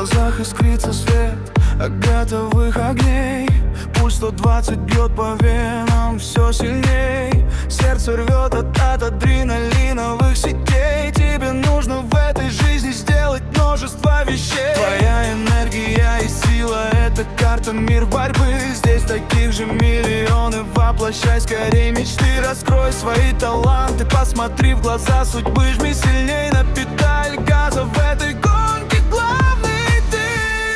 глазах искрится свет агатовых огней. Пульс 120 бьет по венам все сильней. Сердце рвет от адреналиновых сетей. Тебе нужно в этой жизни сделать множество вещей. Твоя энергия и сила — это карта, мир борьбы. Здесь таких же миллионы, воплощай скорее мечты. Раскрой свои таланты, посмотри в глаза судьбы. Жми сильней на педаль газа, в этой гонке главный ты.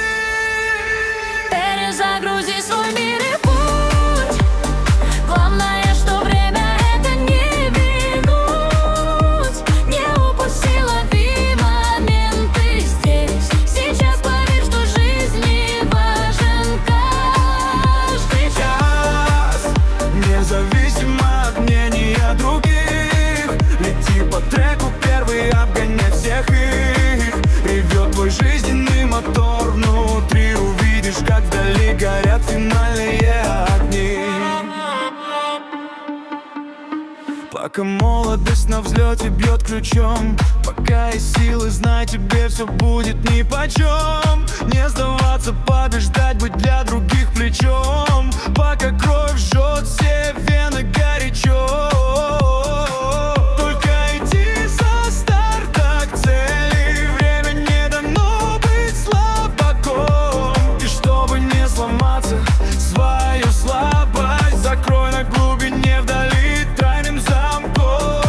Перезагрузи свой мир и путь. Главное, что время это не вернуть. Не упусти, лови моменты здесь. Сейчас поверь, что жизни важен каждый час. Независимо от мнения других, лети по треку первый, обгоняй всех их. Ревет твой жизненный мотор внутри. Увидишь, как вдали горят финальные огни. Пока молодость на взлете бьет ключом, пока есть силы, знай, тебе все будет нипочем. Не сдаваться, побеждать, быть для других плечом. Пока кровь жжет все вены горячо. Только иди со старта к цели. Время не дано быть слабаком. И чтобы не сломаться, свою слабость закрой на глубине вдали тайным замком.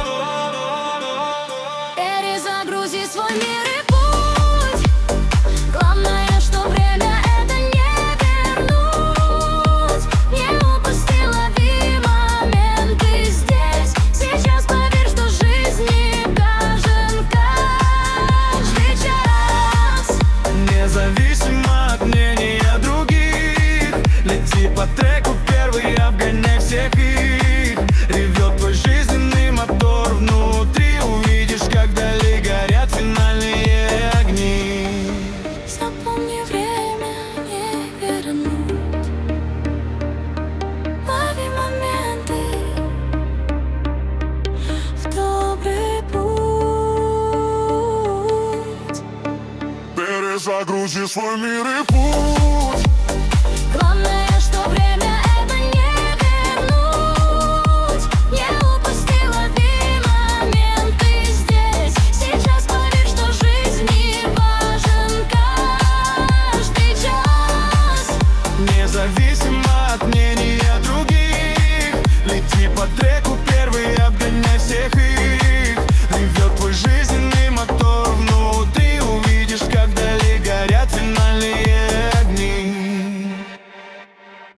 Перезагрузи свой мир и путь. Главное, что время это не вернуть. Не упусти, лови моменты здесь. Сейчас поверь, что жизни важен каждый час. Независимо от мнения других, лети по треку первый, обгоняй всех их. Ревет твой жизненный мотор внутри. Увидишь, как вдали горят финальные огни. Запомни, время не вернуть. Лови моменты в добрый путь. Перезагрузи свой мир и путь.